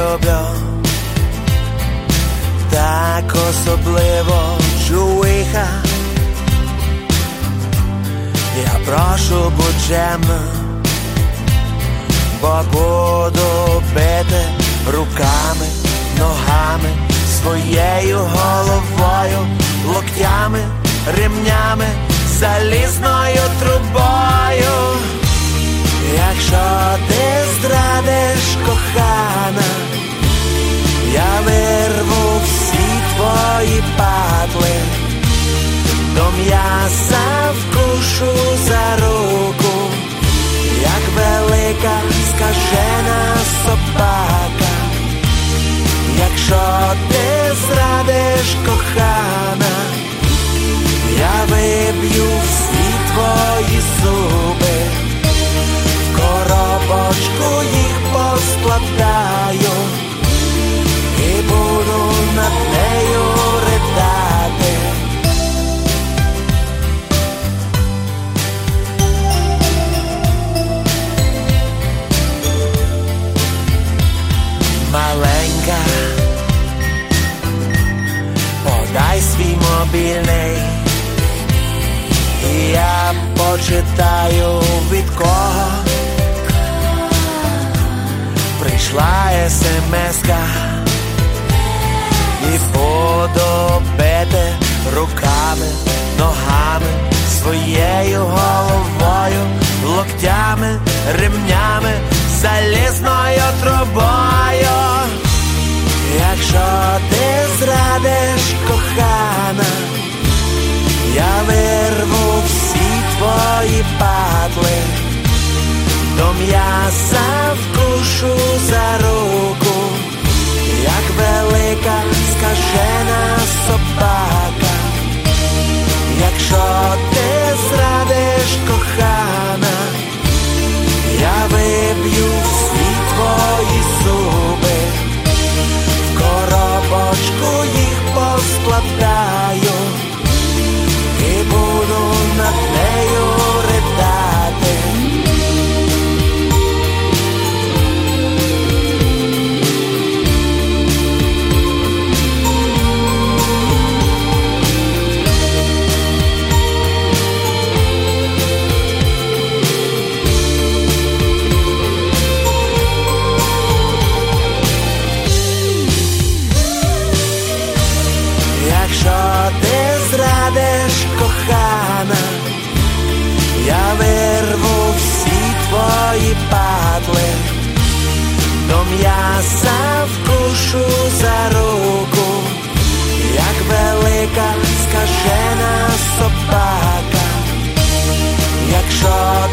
люблю, так особливо чуйха. Я прошу, будь чемна, бо буду бити руками, ногами, своєю головою, локтями, ремнями, залізною трубою. Якщо ти зрадиш, кохана, я вирву всі твої патли, до м'яса вкушу за руку, як велика скажена собака. Якщо ти зрадиш, кохана, я виб'ю всі твої зуби, в коробочку їх поскладаю і буду над нею ридати. Маленька, подай свій мобільний, і я почитаю, від кого прийшла смс-ка, і буду бити руками, ногами, своєю головою, локтями, ремнями, залізною трубою. Якщо ти зрадиш, кохана, я вирву всі твої патли, до м'яса вкушу за руку, як велика скажена собака. Якщо ти зрадиш, кохана, я виб'ю всі твої зуби, в коробочку їх поскладаю і буду над нею ридати. Якщо ти зрадиш, кохана, я вирву всі твої патли, до м'яса вкушу за руку, як велика скажена собака. Якщо